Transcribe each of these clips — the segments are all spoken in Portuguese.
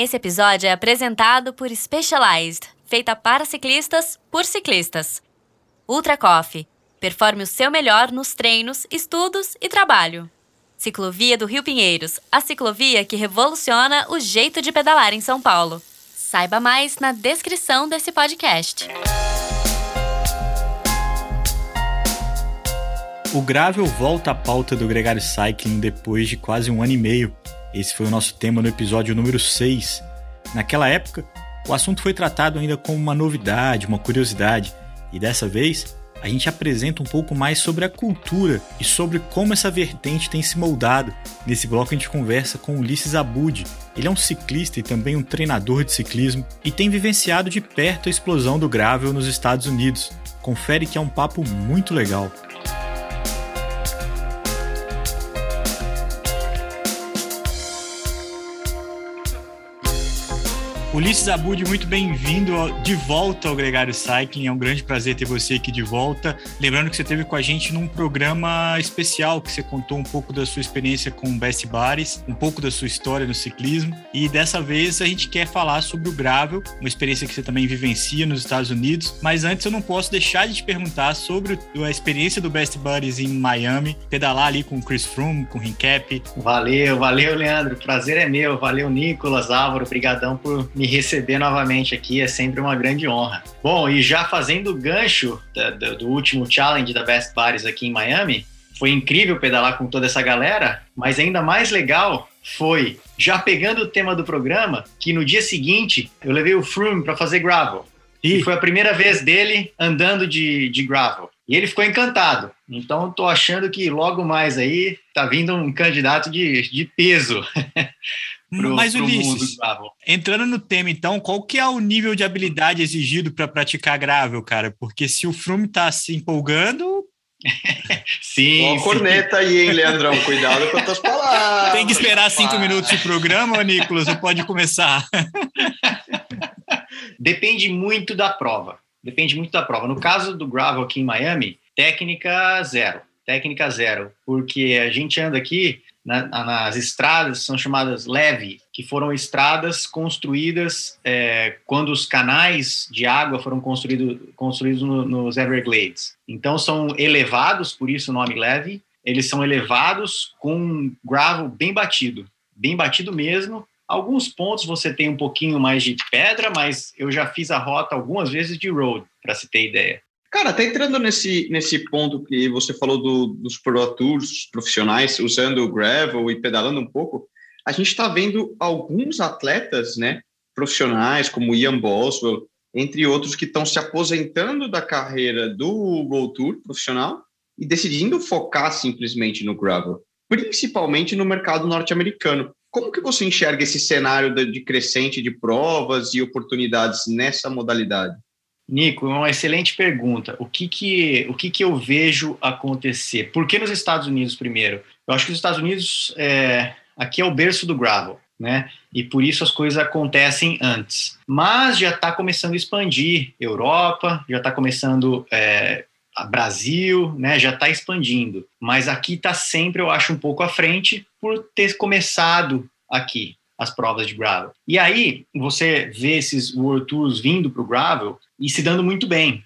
Esse episódio é apresentado por Specialized, feita para ciclistas, por ciclistas. Ultra Coffee. Performe o seu melhor nos treinos, estudos e trabalho. Ciclovia do Rio Pinheiros, a ciclovia que revoluciona o jeito de pedalar em São Paulo. Saiba mais na descrição desse podcast. O Gravel volta à pauta do Gregário Cycling depois de quase 1 ano e meio. Esse foi o nosso tema no episódio número 6. Naquela época, o assunto foi tratado ainda como uma novidade, uma curiosidade. E dessa vez, a gente apresenta um pouco mais sobre a cultura e sobre como essa vertente tem se moldado. Nesse bloco a gente conversa com Ulisses Abud. Ele é um ciclista e também um treinador de ciclismo e tem vivenciado de perto a explosão do gravel nos Estados Unidos. Confere que é um papo muito legal. Ulisses Abud, muito bem-vindo de volta ao Gregário Cycling. É um grande prazer ter você aqui de volta. Lembrando que você esteve com a gente num programa especial, que você contou um pouco da sua experiência com o Best Buddies, um pouco da sua história no ciclismo. E dessa vez a gente quer falar sobre o gravel, uma experiência que você também vivencia nos Estados Unidos. Mas antes eu não posso deixar de te perguntar sobre a experiência do Best Buddies em Miami, pedalar ali com o Chris Froome, com o Hincap. Valeu, Leandro. O prazer é meu. Valeu, Nicolas, Álvaro. Obrigadão por me receber novamente aqui, é sempre uma grande honra. Bom, e já fazendo o gancho do último challenge da Best Buddies aqui em Miami, foi incrível pedalar com toda essa galera, mas ainda mais legal foi, já pegando o tema do programa, que no dia seguinte eu levei o Froome para fazer gravel. E foi a primeira vez dele andando de gravel. E ele ficou encantado. Então, estou achando que logo mais aí tá vindo um candidato de peso. Mas, Ulisses, entrando no tema, então, qual que é o nível de habilidade exigido para praticar gravel, cara? Porque se o Froome tá se empolgando... Sim. Uma corneta aí, hein, Leandrão? Cuidado com as tuas palavras. Tem que esperar 5 minutos de programa, Nicolas, ou pode começar? Depende muito da prova. No caso do gravel aqui em Miami, técnica zero, porque a gente anda aqui nas estradas, são chamadas levee, que foram estradas construídas quando os canais de água foram construídos nos Everglades. Então são elevados, por isso o nome levee. Eles são elevados com gravel bem batido mesmo. Alguns pontos você tem um pouquinho mais de pedra, mas eu já fiz a rota algumas vezes de road, para se ter ideia. Cara, tá entrando nesse ponto que você falou dos Pro Tours profissionais usando o gravel e pedalando um pouco, a gente está vendo alguns atletas, né, profissionais como Ian Boswell, entre outros, que estão se aposentando da carreira do World Tour profissional e decidindo focar simplesmente no gravel, principalmente no mercado norte-americano. Como que você enxerga esse cenário de crescente de provas e oportunidades nessa modalidade? Nico, uma excelente pergunta. O que eu vejo acontecer? Por que nos Estados Unidos primeiro? Eu acho que os Estados Unidos aqui é o berço do gravel, né? E por isso as coisas acontecem antes. Mas já está começando a expandir. Europa, já está começando a Brasil, né? Já está expandindo. Mas aqui está sempre, eu acho, um pouco à frente por ter começado aqui as provas de gravel. E aí você vê esses World Tours vindo para o gravel e se dando muito bem.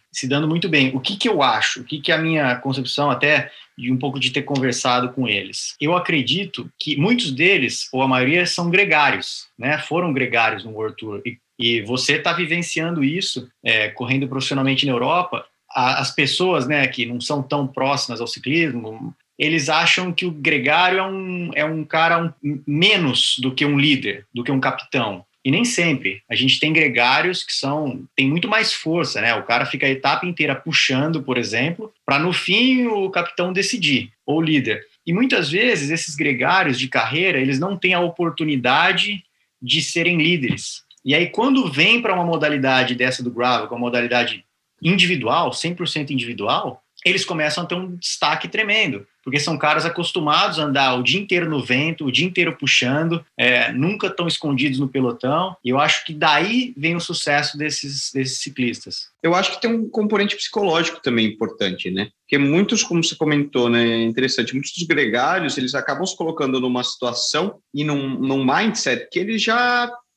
O que eu acho? O que é a minha concepção até de um pouco de ter conversado com eles? Eu acredito que muitos deles, ou a maioria, são gregários, né? Foram gregários no World Tour. E você está vivenciando isso, correndo profissionalmente na Europa. As pessoas, né, que não são tão próximas ao ciclismo, eles acham que o gregário é um cara menos do que um líder, do que um capitão. E nem sempre. A gente tem gregários que têm muito mais força, né? O cara fica a etapa inteira puxando, por exemplo, para no fim o capitão decidir, ou o líder. E muitas vezes esses gregários de carreira, eles não têm a oportunidade de serem líderes. E aí quando vem para uma modalidade dessa do gravel, com uma modalidade individual, 100% individual, eles começam a ter um destaque tremendo, porque são caras acostumados a andar o dia inteiro no vento, o dia inteiro puxando, nunca estão escondidos no pelotão, e eu acho que daí vem o sucesso desses ciclistas. Eu acho que tem um componente psicológico também importante, né? Porque muitos, como você comentou, né, é interessante, muitos dos gregários, eles acabam se colocando numa situação e num mindset que eles já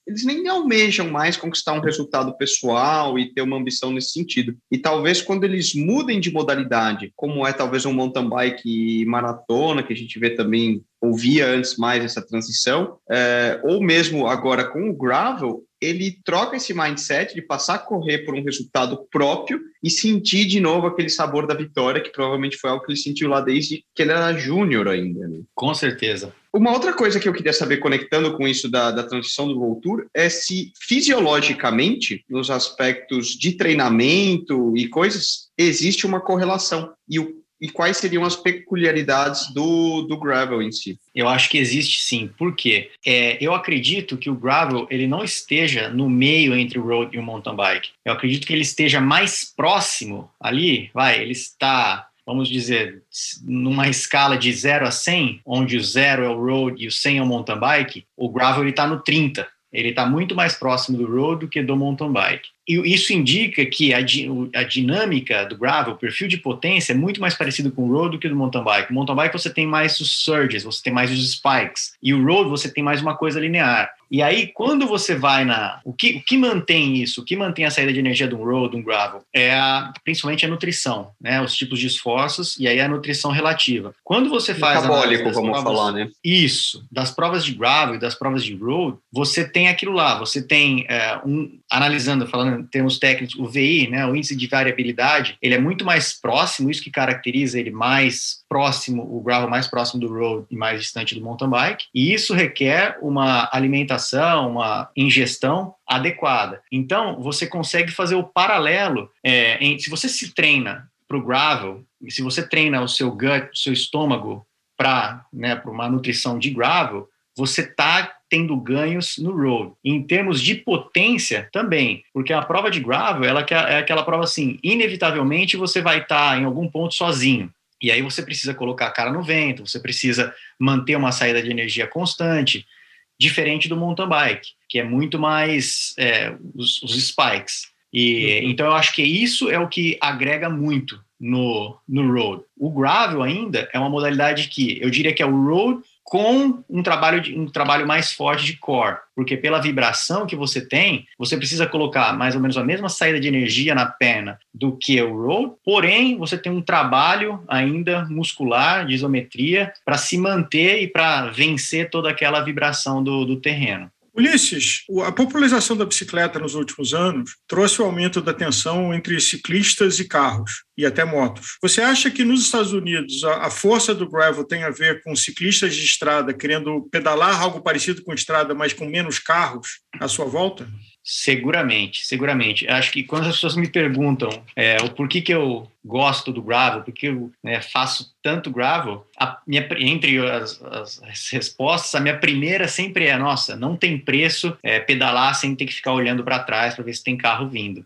eles nem almejam mais conquistar um resultado pessoal e ter uma ambição nesse sentido. E talvez quando eles mudem de modalidade, como é talvez um mountain bike maratona, que a gente vê também, ouvia antes mais essa transição, ou mesmo agora com o gravel, ele troca esse mindset de passar a correr por um resultado próprio e sentir de novo aquele sabor da vitória, que provavelmente foi algo que ele sentiu lá desde que ele era júnior ainda, né? Com certeza. Uma outra coisa que eu queria saber, conectando com isso da transição do World Tour, é se fisiologicamente, nos aspectos de treinamento e coisas, existe uma correlação. E quais seriam as peculiaridades do gravel em si? Eu acho que existe sim. Por quê? Eu acredito que o gravel ele não esteja no meio entre o road e o mountain bike. Eu acredito que ele esteja mais próximo ali, ele está, vamos dizer, numa escala de 0 a 100, onde o 0 é o road e o 100 é o mountain bike, o gravel está no 30. Ele está muito mais próximo do road do que do mountain bike. E isso indica que a dinâmica do gravel, o perfil de potência, é muito mais parecido com o road do que do mountain bike. No mountain bike você tem mais os surges, você tem mais os spikes. E o road você tem mais uma coisa linear. E aí, quando você vai o que mantém isso? O que mantém a saída de energia de um road, de um gravel? Principalmente a nutrição, né? Os tipos de esforços e aí a nutrição relativa. Quando você faz... Metabólico, vamos falar, né? Isso. Das provas de gravel e das provas de road, você tem aquilo lá. Você tem, falando em termos técnicos, o VI, né? O índice de variabilidade, ele é muito mais próximo, isso que caracteriza ele mais próximo, o gravel mais próximo do road e mais distante do mountain bike. E isso requer uma alimentação, uma ingestão adequada. Então, você consegue fazer o paralelo. Se você se treina para o gravel, se você treina o seu gut, o seu estômago para uma nutrição de gravel, você está tendo ganhos no road. Em termos de potência, também, porque a prova de gravel é aquela prova assim, inevitavelmente você vai estar em algum ponto sozinho. E aí você precisa colocar a cara no vento, você precisa manter uma saída de energia constante, diferente do mountain bike, que é muito mais os spikes. Então eu acho que isso é o que agrega muito no road. O gravel ainda é uma modalidade que eu diria que é o road com um trabalho mais forte de core, porque pela vibração que você tem, você precisa colocar mais ou menos a mesma saída de energia na perna do que o road, porém você tem um trabalho ainda muscular, de isometria, para se manter e para vencer toda aquela vibração do terreno. Ulisses, a popularização da bicicleta nos últimos anos trouxe o aumento da tensão entre ciclistas e carros, e até motos. Você acha que nos Estados Unidos a força do gravel tem a ver com ciclistas de estrada querendo pedalar algo parecido com estrada, mas com menos carros à sua volta? Seguramente. Acho que quando as pessoas me perguntam o porquê que eu gosto do gravel, porque eu faço tanto gravel, entre as respostas, a minha primeira sempre nossa, não tem preço pedalar sem ter que ficar olhando para trás para ver se tem carro vindo.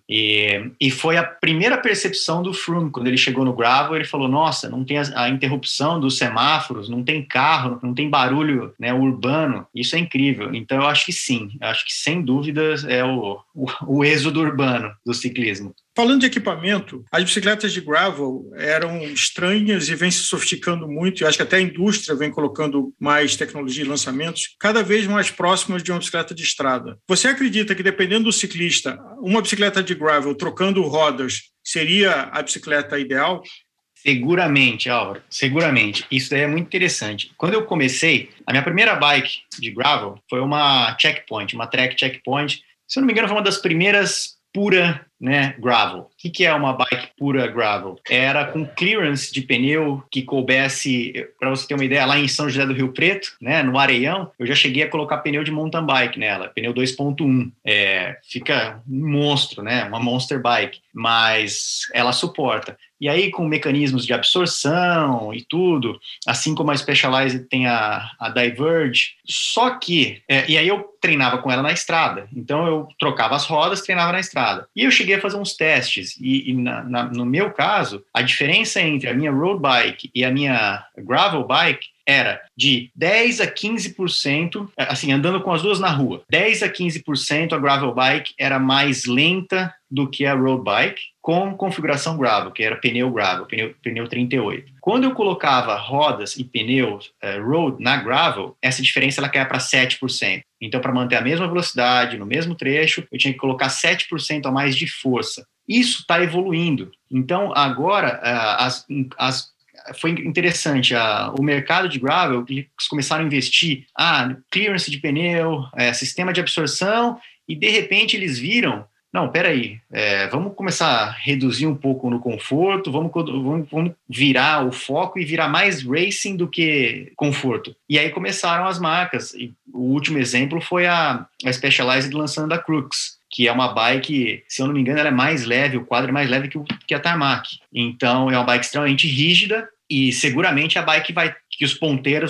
E foi a primeira percepção do Froome, quando ele chegou no gravel, ele falou, nossa, não tem a interrupção dos semáforos, não tem carro, não tem barulho urbano, isso é incrível. Então eu acho que sim, acho que sem dúvidas é o êxodo urbano do ciclismo. Falando de equipamento, as bicicletas de gravel eram estranhas e vêm se sofisticando muito, e acho que até a indústria vem colocando mais tecnologia e lançamentos cada vez mais próximas de uma bicicleta de estrada. Você acredita que, dependendo do ciclista, uma bicicleta de gravel trocando rodas seria a bicicleta ideal? Seguramente, Álvaro, seguramente. Isso daí é muito interessante. Quando eu comecei, a minha primeira bike de gravel foi uma Checkpoint, uma Trek Checkpoint. Se eu não me engano, foi uma das primeiras pura gravel. O que é uma bike pura gravel? Era com clearance de pneu que coubesse, para você ter uma ideia, lá em São José do Rio Preto, no Areião, eu já cheguei a colocar pneu de mountain bike nela, pneu 2.1. Fica um monstro, uma monster bike, mas ela suporta. E aí, com mecanismos de absorção e tudo, assim como a Specialized tem a Diverge, só que, e aí eu treinava com ela na estrada, então eu trocava as rodas, treinava na estrada. E eu cheguei a fazer uns testes, e no meu caso, a diferença entre a minha road bike e a minha gravel bike era de 10 a 15%, assim, andando com as duas na rua. 10 a 15% a gravel bike era mais lenta do que a road bike, com configuração gravel, que era pneu gravel, pneu 38. Quando eu colocava rodas e pneus road na gravel, essa diferença ela cai para 7%. Então, para manter a mesma velocidade, no mesmo trecho, eu tinha que colocar 7% a mais de força. Isso está evoluindo. Então, agora, foi interessante, o mercado de gravel, eles começaram a investir clearance de pneu, sistema de absorção, e de repente eles viram, não, peraí, vamos começar a reduzir um pouco no conforto, vamos virar o foco e virar mais racing do que conforto. E aí começaram as marcas, e o último exemplo foi a Specialized lançando a Crux, que é uma bike, se eu não me engano, ela é mais leve, o quadro é mais leve que a Tarmac. Então, é uma bike extremamente rígida, e seguramente a bike que os ponteiros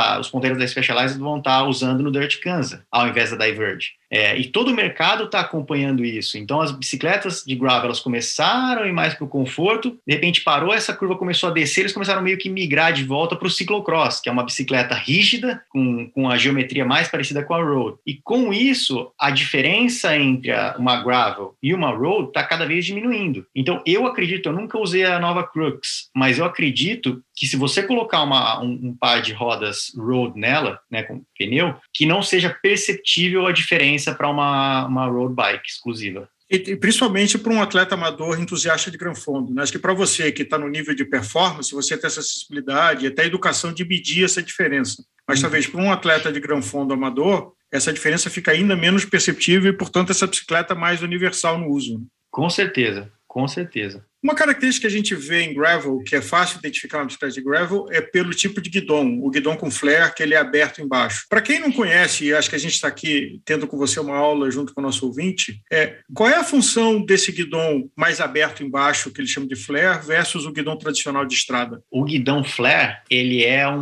da Specialized vão estar usando no Dirt Kansas, ao invés da Diverge. E todo o mercado está acompanhando isso. Então, as bicicletas de gravel, elas começaram a ir mais para o conforto, de repente parou, essa curva começou a descer, eles começaram meio que migrar de volta para o cyclocross, que é uma bicicleta rígida, com a geometria mais parecida com a road. E com isso, a diferença entre uma gravel e uma road está cada vez diminuindo. Então, eu nunca usei a nova Crux, mas eu acredito que se você colocar um par de rodas road nela, né, com pneu, que não seja perceptível a diferença para uma road bike exclusiva. E principalmente para um atleta amador entusiasta de gran fondo, né? Acho que para você que está no nível de performance, você tem essa acessibilidade e até a educação de medir essa diferença. Mas talvez para um atleta de gran fondo amador, essa diferença fica ainda menos perceptível e, portanto, essa bicicleta mais universal no uso. Com certeza, com certeza. Uma característica que a gente vê em gravel, que é fácil identificar uma bicicleta de gravel, é pelo tipo de guidão, o guidão com flare, que ele é aberto embaixo. Para quem não conhece, e acho que a gente está aqui tendo com você uma aula junto com o nosso ouvinte, qual é a função desse guidão mais aberto embaixo, que ele chama de flare, versus o guidão tradicional de estrada? O guidão flare, ele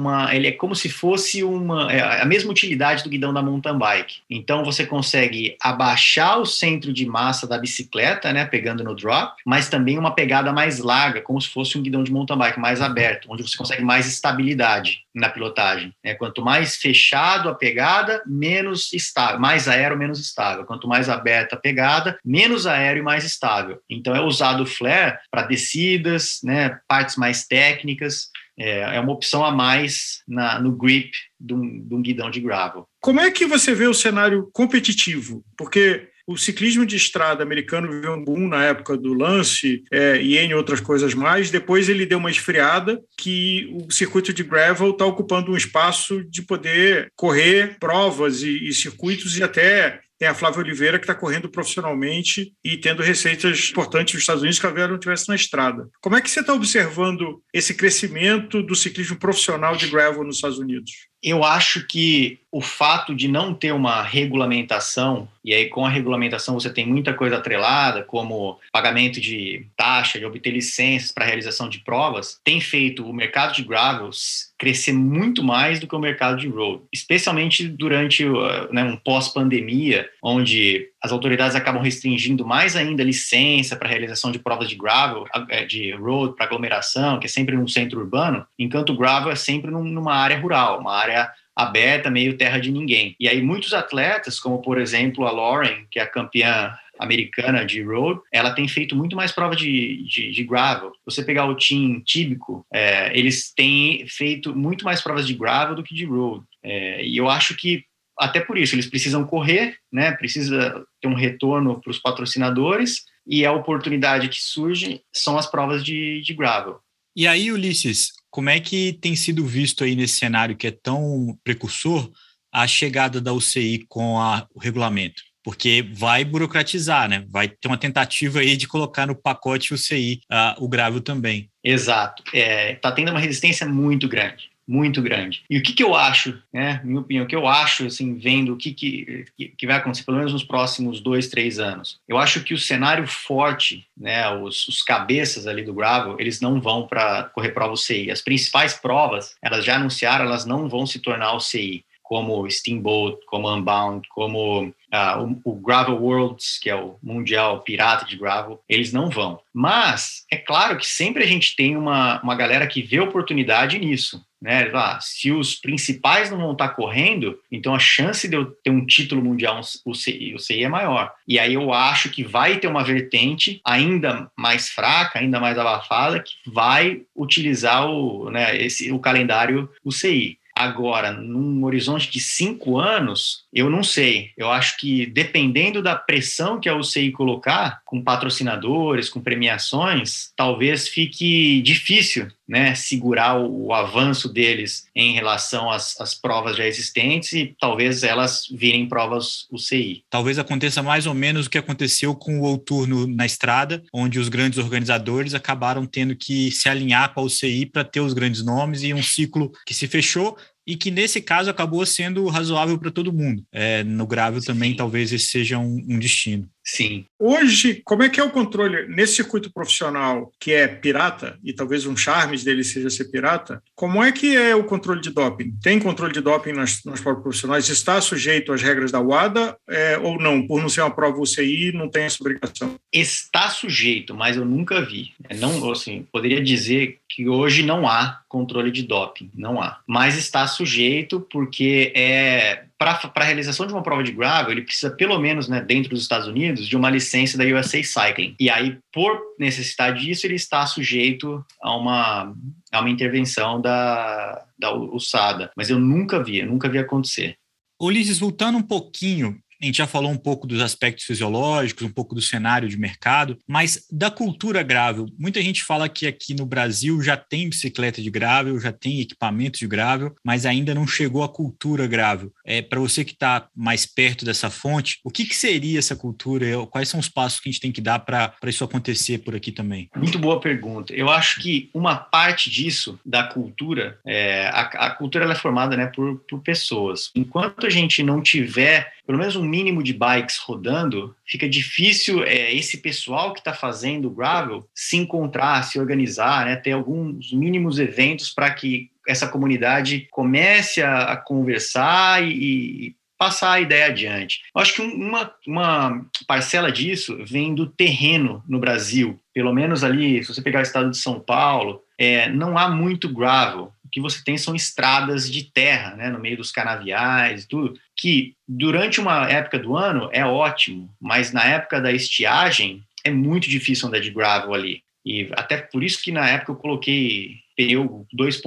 é como se fosse a mesma utilidade do guidão da mountain bike. Então, você consegue abaixar o centro de massa da bicicleta, né, pegando no drop, mas também uma pegada mais larga, como se fosse um guidão de mountain bike mais aberto, onde você consegue mais estabilidade na pilotagem. Quanto mais fechado a pegada, menos estável, mais aero, menos estável. Quanto mais aberta a pegada, menos aéreo e mais estável. Então é usado o flare para descidas, né, partes mais técnicas. É uma opção a mais no grip de um guidão de gravel. Como é que você vê o cenário competitivo? Porque o ciclismo de estrada americano viveu um boom na época do Lance e N outras coisas mais. Depois ele deu uma esfriada que o circuito de gravel está ocupando um espaço de poder correr provas e circuitos, e até tem a Flávia Oliveira, que está correndo profissionalmente e tendo receitas importantes nos Estados Unidos que a Vera não tivesse na estrada. Como é que você está observando esse crescimento do ciclismo profissional de gravel nos Estados Unidos? Eu acho que o fato de não ter uma regulamentação, e aí com a regulamentação você tem muita coisa atrelada, como pagamento de taxa, de obter licenças para realização de provas, tem feito o mercado de gravel crescer muito mais do que o mercado de road, especialmente durante um pós-pandemia, onde as autoridades acabam restringindo mais ainda a licença para realização de provas de gravel, de road para aglomeração, que é sempre num centro urbano, enquanto o gravel é sempre numa área rural, uma área aberta, meio terra de ninguém. E aí muitos atletas, como por exemplo a Lauren, que é a campeã americana de road, ela tem feito muito mais prova de gravel. Você pegar o Team Tíbico, eles têm feito muito mais provas de gravel do que de road. E eu acho que até por isso eles precisam correr, né? Precisa ter um retorno para os patrocinadores, e a oportunidade que surge são as provas de gravel. E aí, Ulisses, como é que tem sido visto aí nesse cenário que é tão precursor a chegada da UCI com o regulamento? Porque vai burocratizar, né? Vai ter uma tentativa aí de colocar no pacote UCI o gravel também. Exato. Está tendo uma resistência muito grande. Muito grande. E o que eu acho, né, minha opinião, o que eu acho, assim, vendo o que vai acontecer, pelo menos nos próximos 2-3 anos, eu acho que o cenário forte, né, os cabeças ali do gravel, eles não vão para correr prova UCI. As principais provas, elas já anunciaram, elas não vão se tornar UCI, como Steamboat, como Unbound, como o Gravel Worlds, que é o mundial pirata de gravel, eles não vão. Mas é claro que sempre a gente tem uma galera que vê oportunidade nisso, né? Se os principais não vão estar correndo, então a chance de eu ter um título mundial UCI é maior. E aí eu acho que vai ter uma vertente ainda mais fraca, ainda mais abafada, que vai utilizar o calendário UCI. Agora, num horizonte de 5 anos, eu não sei. Eu acho que, dependendo da pressão que a UCI colocar, com patrocinadores, com premiações, talvez fique difícil, né, segurar o avanço deles em relação às provas já existentes e talvez elas virem provas UCI. Talvez aconteça mais ou menos o que aconteceu com o World Tour na estrada, onde os grandes organizadores acabaram tendo que se alinhar com a UCI para ter os grandes nomes e um ciclo que se fechou e que, nesse caso, acabou sendo razoável para todo mundo. No gravel também, talvez esse seja um destino. Sim. Hoje, como é que é o controle nesse circuito profissional que é pirata, e talvez um charme dele seja ser pirata, como é que é o controle de doping? Tem controle de doping nas provas profissionais? Está sujeito às regras da WADA ou não? Por não ser uma prova UCI, não tem essa obrigação? Está sujeito, mas eu nunca vi. Não, assim, poderia dizer que hoje não há controle de doping, não há. Mas está sujeito porque para a realização de uma prova de gravel, ele precisa, pelo menos, né, dentro dos Estados Unidos, de uma licença da USA Cycling. E aí, por necessidade disso, ele está sujeito a uma intervenção da USADA. Mas eu nunca vi acontecer. Ulisses, voltando um pouquinho, a gente já falou um pouco dos aspectos fisiológicos, um pouco do cenário de mercado, mas da cultura gravel. Muita gente fala que aqui no Brasil já tem bicicleta de gravel, já tem equipamento de gravel, mas ainda não chegou a cultura gravel. Para você que está mais perto dessa fonte, o que seria essa cultura? Quais são os passos que a gente tem que dar para isso acontecer por aqui também? Muito boa pergunta. Eu acho que uma parte disso, da cultura, a cultura ela é formada, né, por pessoas. Enquanto a gente não tiver pelo menos um mínimo de bikes rodando, fica difícil esse pessoal que está fazendo o gravel se encontrar, se organizar, né, ter alguns mínimos eventos para que essa comunidade comece a conversar e passar a ideia adiante. Eu acho que uma parcela disso vem do terreno no Brasil. Pelo menos ali, se você pegar o estado de São Paulo, não há muito gravel. O que você tem são estradas de terra, né, no meio dos canaviais e tudo, que durante uma época do ano é ótimo, mas na época da estiagem é muito difícil andar de gravel ali. E até por isso que na época eu coloquei pneu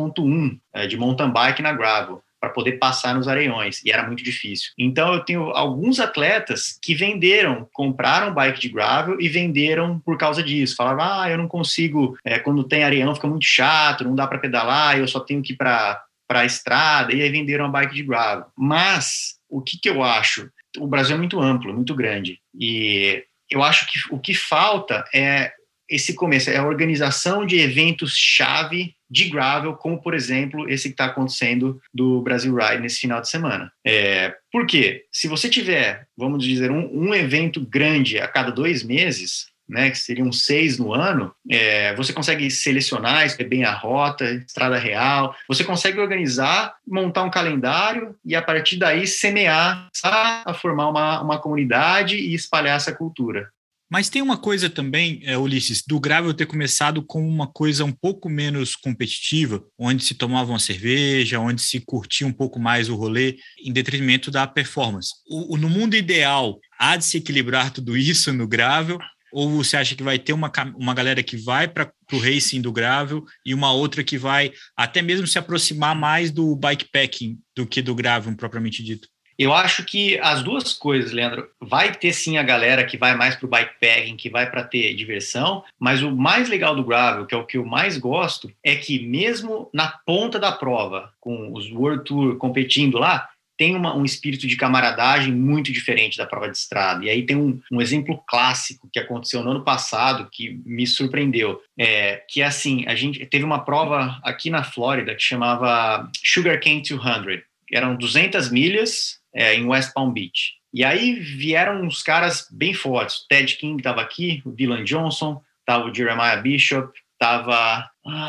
2.1 de mountain bike na gravel, para poder passar nos areiões, e era muito difícil. Então eu tenho alguns atletas que compraram bike de gravel e venderam por causa disso. Falavam, eu não consigo, quando tem areião fica muito chato, não dá para pedalar, eu só tenho que ir para a estrada, e aí venderam a bike de gravel. Mas o que eu acho? O Brasil é muito amplo, muito grande, e eu acho que o que falta é esse começo, é a organização de eventos-chave de gravel, como, por exemplo, esse que está acontecendo do Brasil Ride nesse final de semana. Por quê? Se você tiver, vamos dizer, um evento grande a cada 2 meses, né, que seriam 6 no ano, você consegue selecionar, escolher bem a rota, estrada real, você consegue organizar, montar um calendário e, a partir daí, semear, a formar uma comunidade e espalhar essa cultura. Mas tem uma coisa também, Ulisses, do gravel ter começado com uma coisa um pouco menos competitiva, onde se tomava uma cerveja, onde se curtia um pouco mais o rolê, em detrimento da performance. No mundo ideal, há de se equilibrar tudo isso no gravel? Ou você acha que vai ter uma galera que vai para o racing do gravel e uma outra que vai até mesmo se aproximar mais do bikepacking do que do gravel propriamente dito? Eu acho que as duas coisas, Leandro, vai ter sim a galera que vai mais para o bikepacking, que vai para ter diversão, mas o mais legal do gravel, que é o que eu mais gosto, é que mesmo na ponta da prova, com os World Tour competindo lá, tem um espírito de camaradagem muito diferente da prova de estrada. E aí tem um exemplo clássico que aconteceu no ano passado, que me surpreendeu, que é assim, a gente teve uma prova aqui na Flórida que chamava Sugarcane 200, eram 200 milhas, em West Palm Beach. E aí vieram uns caras bem fortes. O Ted King estava aqui, o Dylan Johnson, estava o Jeremiah Bishop, estava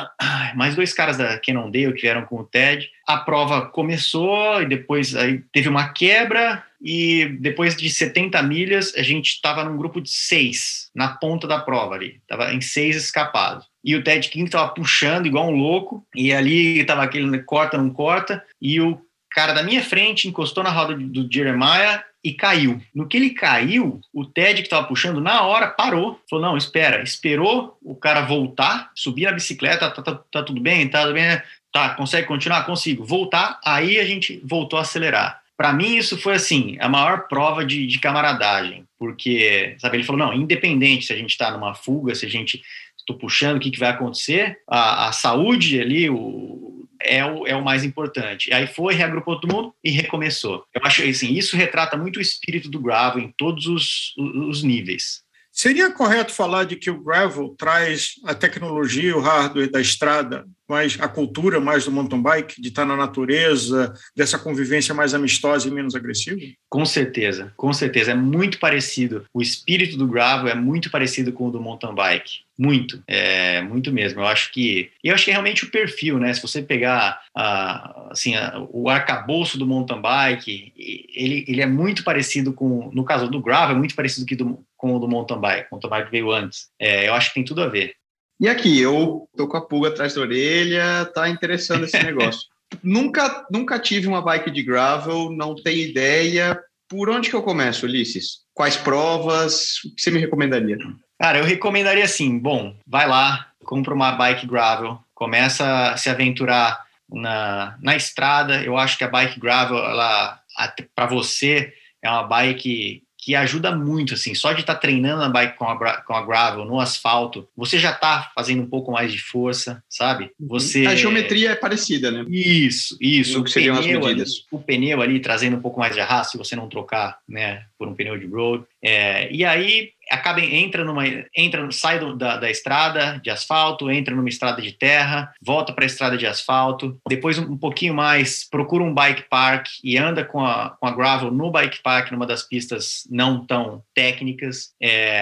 mais 2 caras da Cannondale que vieram com o Ted. A prova começou e depois aí teve uma quebra e depois de 70 milhas a gente estava num grupo de 6 na ponta da prova ali. Estava em 6 escapados. E o Ted King estava puxando igual um louco e ali estava aquele corta, não corta, e o cara da minha frente encostou na roda do Jeremiah e caiu. No que ele caiu, o Ted que estava puxando, na hora, parou. Falou, não, espera. Esperou o cara voltar, subir na bicicleta, tá tudo bem, tá, consegue continuar? Consigo. Voltar, aí a gente voltou a acelerar. Para mim, isso foi, assim, a maior prova de camaradagem, porque, sabe, ele falou, não, independente se a gente está numa fuga, se a gente está puxando, o que vai acontecer, a saúde ali, é o mais importante. Aí foi, reagrupou todo mundo e recomeçou. Eu acho, assim, isso retrata muito o espírito do gravel em todos os níveis. Seria correto falar de que o gravel traz a tecnologia, o hardware da estrada, mas a cultura mais do mountain bike, de estar na natureza, dessa convivência mais amistosa e menos agressiva? Com certeza. É muito parecido. O espírito do gravel é muito parecido com o do mountain bike. Muito mesmo. Eu acho que é realmente o perfil, né? Se você pegar o arcabouço do mountain bike, ele é muito parecido com, no caso do gravel, é muito parecido com o do mountain bike. O mountain bike veio antes. Eu acho que tem tudo a ver. E aqui, eu tô com a pulga atrás da orelha, tá interessando esse negócio. Nunca tive uma bike de gravel, não tenho ideia. Por onde que eu começo, Ulisses? Quais provas? O que você me recomendaria? Cara, eu recomendaria assim, bom, vai lá, compra uma bike gravel, começa a se aventurar na estrada. Eu acho que a bike gravel, para você, é uma bike que ajuda muito, assim, só de estar treinando a bike com a gravel no asfalto, você já está fazendo um pouco mais de força, sabe? A geometria é parecida, né? Isso. O que seriam as medidas. O pneu ali trazendo um pouco mais de arrasto, se você não trocar, né, por um pneu de road. E aí sai da estrada de asfalto, entra numa estrada de terra, volta para a estrada de asfalto, depois um pouquinho mais, procura um bike park e anda com a gravel no bike park, numa das pistas não tão técnicas.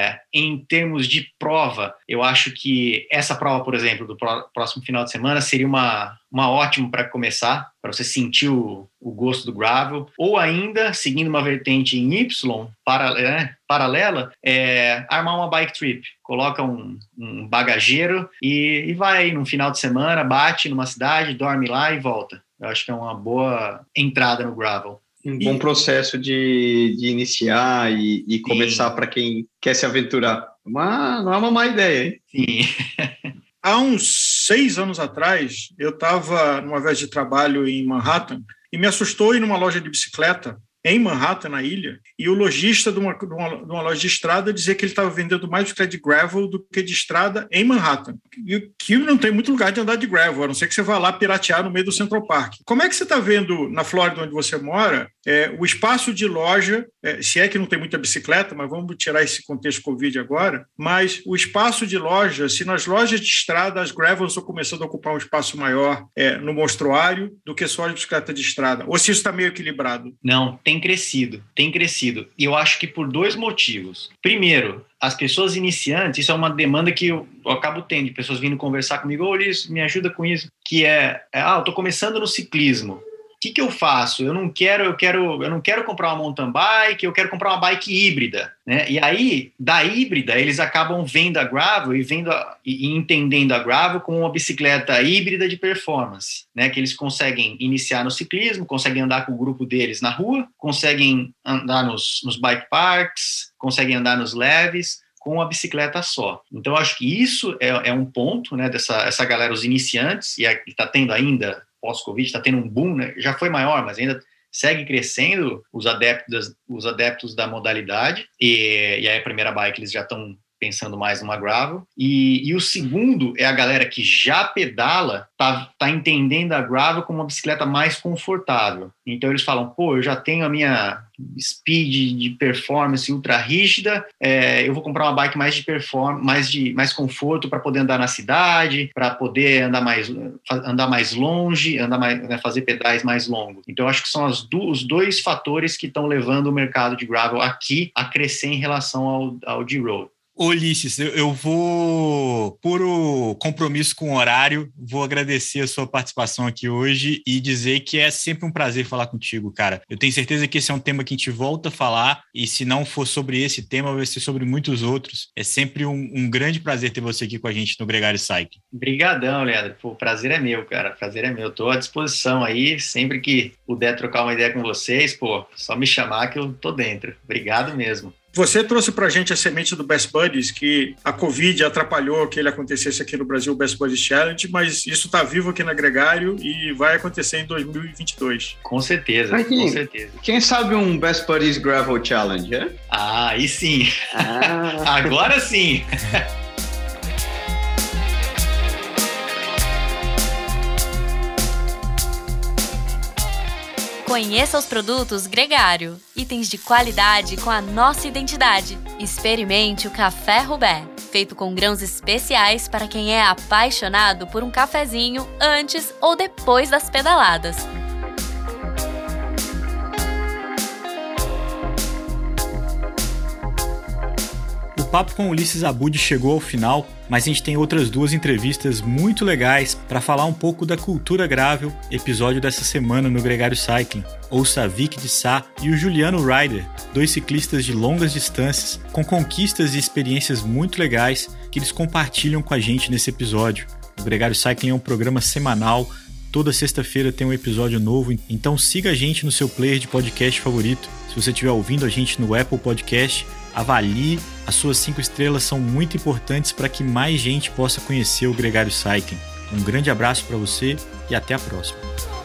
Em termos de prova, eu acho que essa prova, por exemplo, do próximo final de semana seria uma ótima para começar, para você sentir o gosto do gravel, ou ainda, seguindo uma vertente em Y, paralela, armar uma bike trip. Coloca um bagageiro e vai aí num final de semana, bate numa cidade, dorme lá e volta. Eu acho que é uma boa entrada no gravel. Um bom processo de iniciar e começar para quem quer se aventurar. Não é uma má ideia, hein? Sim. Há uns 6 anos atrás, eu estava numa viagem de trabalho em Manhattan e me assustou ir numa loja de bicicleta em Manhattan, na ilha, e o lojista de uma loja de estrada dizia que ele estava vendendo mais bicicleta de gravel do que de estrada em Manhattan. E que não tem muito lugar de andar de gravel, a não ser que você vá lá piratear no meio do Central Park. Como é que você está vendo, na Flórida, onde você mora, o espaço de loja, se é que não tem muita bicicleta, mas vamos tirar esse contexto Covid agora, mas o espaço de loja, se nas lojas de estrada as gravels estão começando a ocupar um espaço maior no monstruário do que só a bicicleta de estrada, ou se isso está meio equilibrado? Não, tem crescido. E eu acho que por 2 motivos. Primeiro, as pessoas iniciantes, isso é uma demanda que eu acabo tendo, de pessoas vindo conversar comigo, Ulisses, me ajuda com isso, que eu estou começando no ciclismo. O que eu faço? Eu não quero comprar uma mountain bike, eu quero comprar uma bike híbrida, né? E aí, da híbrida, eles acabam vendo a gravel e entendendo a gravel como uma bicicleta híbrida de performance, né? Que eles conseguem iniciar no ciclismo, conseguem andar com o grupo deles na rua, conseguem andar nos bike parks, conseguem andar nos leves, com uma bicicleta só. Então, eu acho que isso é um ponto, né, dessa galera, os iniciantes, e está tendo ainda, pós-Covid, está tendo um boom, né? Já foi maior, mas ainda segue crescendo os adeptos da modalidade, e aí a primeira bike eles já estão pensando mais numa gravel, e o segundo é a galera que já pedala, tá entendendo a gravel como uma bicicleta mais confortável. Então eles falam, eu já tenho a minha speed de performance ultra rígida, eu vou comprar uma bike mais de performance, mais conforto para poder andar na cidade, para poder andar mais longe, fazer pedais mais longos. Então eu acho que são os 2 fatores que estão levando o mercado de gravel aqui a crescer em relação ao de road. Ulisses, eu vou, por compromisso com o horário, vou agradecer a sua participação aqui hoje e dizer que é sempre um prazer falar contigo, cara. Eu tenho certeza que esse é um tema que a gente volta a falar e se não for sobre esse tema, vai ser sobre muitos outros. É sempre um grande prazer ter você aqui com a gente no Gregário Cycling. Obrigadão, Leandro. Pô, o prazer é meu, cara. O prazer é meu. Estou à disposição aí, sempre que puder trocar uma ideia com vocês, pô, só me chamar que eu tô dentro. Obrigado mesmo. Você trouxe para a gente a semente do Best Buddies, que a Covid atrapalhou que ele acontecesse aqui no Brasil, o Best Buddies Challenge, mas isso está vivo aqui na Gregário e vai acontecer em 2022. Com certeza, aqui, com certeza. Quem sabe um Best Buddies Gravel Challenge, é? Ah, aí sim. Agora sim. Conheça os produtos Gregário, itens de qualidade com a nossa identidade. Experimente o Café Roubaix, feito com grãos especiais para quem é apaixonado por um cafezinho antes ou depois das pedaladas. O papo com Ulisses Abud chegou ao final, mas a gente tem outras 2 entrevistas muito legais para falar um pouco da cultura gravel, episódio dessa semana no Gregário Cycling. Ouça a Vicky de Sá e o Juliano Ryder, 2 ciclistas de longas distâncias com conquistas e experiências muito legais que eles compartilham com a gente nesse episódio. O Gregário Cycling é um programa semanal, toda sexta-feira tem um episódio novo, então siga a gente no seu player de podcast favorito. Se você estiver ouvindo a gente no Apple Podcast, avalie, as suas 5 estrelas são muito importantes para que mais gente possa conhecer o Gregário Cycling. Um grande abraço para você e até a próxima.